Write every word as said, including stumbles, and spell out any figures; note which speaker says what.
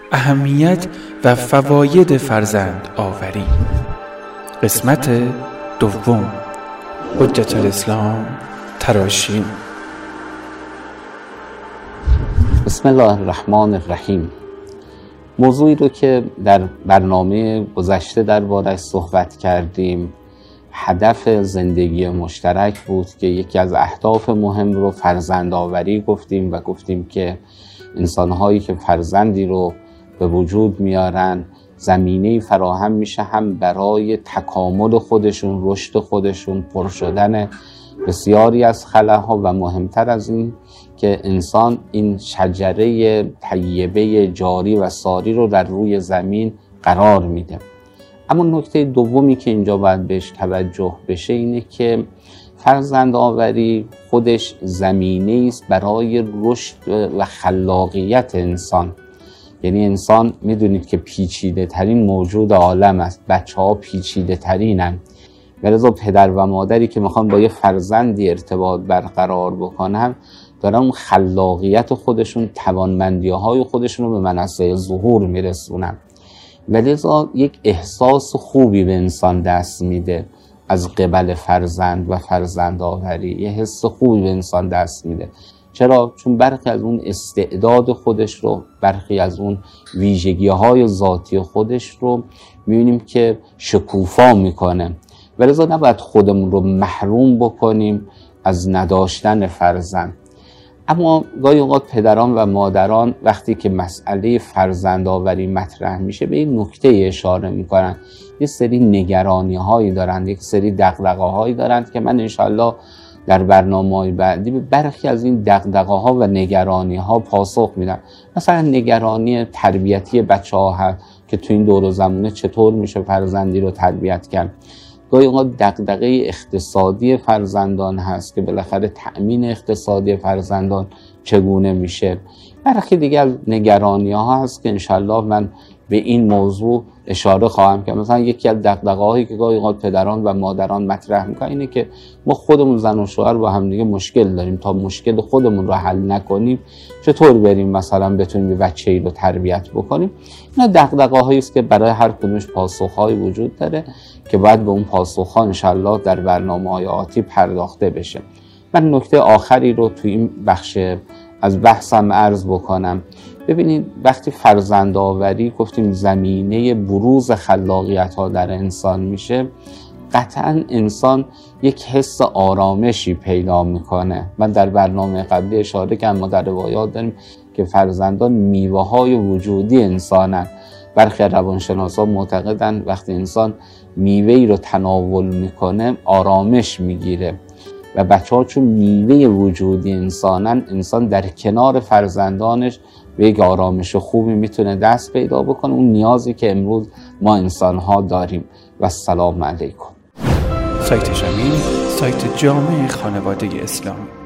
Speaker 1: اهمیت و فواید فرزند آوری. قسمت دوم. حجت الاسلام تراشیم.
Speaker 2: بسم الله الرحمن الرحیم. موضوعی رو که در برنامه گذشته درباره‌اش صحبت کردیم هدف زندگی مشترک بود که یکی از اهداف مهم رو فرزند آوری گفتیم و گفتیم که انسان‌هایی که فرزندی رو به وجود میارن زمینه‌ای فراهم میشه هم برای تکامل خودشون، رشد خودشون، پر شدن بسیاری از خلاها و مهمتر از این که انسان این شجره طیبه جاری و ساری رو در روی زمین قرار میده. اما نکته دومی که اینجا باید بهش توجه بشه اینه که فرزند آوری خودش زمینه‌ای است برای رشد و خلاقیت انسان. یعنی انسان میدونید که پیچیده ترین موجود عالم است، بچه ها پیچیده ترینن، ولذا پدر و مادری که میخوان با یه فرزندی ارتباط برقرار بکنن دارن اون خلاقیت خودشون، توانمندی های خودشون رو به منصه ظهور میرسونن، ولذا یک احساس خوبی به انسان دست میده از قبل فرزند و فرزند آوری. یه حس خوبی به انسان دست میده. چرا؟ چون برخی از اون استعداد خودش رو، برخی از اون ویژگی های ذاتی خودش رو میبینیم که شکوفا میکنه، ولذا نباید خودمون رو محروم بکنیم از نداشتن فرزند. اما گاهی اوقات پدران و مادران وقتی که مسئله فرزند آوری مطرح میشه به این نکته اشاره میکنن، یه سری نگرانی هایی دارن، یک سری دغدغه هایی دارن که من انشالله در برنامه‌های بعدی به برخی از این دغدغه ها و نگرانی ها پاسخ میدم. مثلا نگرانی تربیتی بچه ها هست که تو این دور و زمانه چطور میشه فرزندی رو تربیت کرد. گاهی اوقات دغدغه اقتصادی فرزندان هست که بالاخره تأمین اقتصادی فرزندان چگونه میشه. برخی دیگه از نگرانی ها هست که انشالله من به این موضوع اشاره خواهم کرد. مثلا یکی از دغدغه هایی که گاهی اوقات پدران و مادران مطرح میکنن اینه که ما خودمون زن و شوهر با هم دیگه مشکل داریم، تا مشکل خودمون رو حل نکنیم چطور بریم مثلا بتونیم یه بچه‌ای رو تربیت بکنیم. اینا دغدغه هایی است که برای هر کدومش پاسخ‌هایی وجود داره که باید به اون پاسخ‌ها انشالله در برنامه‌های آتی پرداخته بشه. من نکته آخری رو توی این بخش از بحثم عرض بکنم. ببینید وقتی فرزند آوری گفتیم زمینه بروز خلاقیت ها در انسان میشه، قطعا انسان یک حس آرامشی پیدا میکنه. من در برنامه قبلی اشاره کردم، ما در روایات داریم که فرزندان میوه های وجودی انسانن. برخی روانشناسان معتقدن وقتی انسان میوه‌ای رو تناول میکنه آرامش میگیره و بچه ها چون میوه وجودی انسانن، انسان در کنار فرزندانش به یک آرامش خوبی میتونه دست پیدا بکنه، اون نیازی که امروز ما انسان ها داریم. و السلام علیکم.
Speaker 1: سایت شمین، سایت جامع خانواده اسلامی.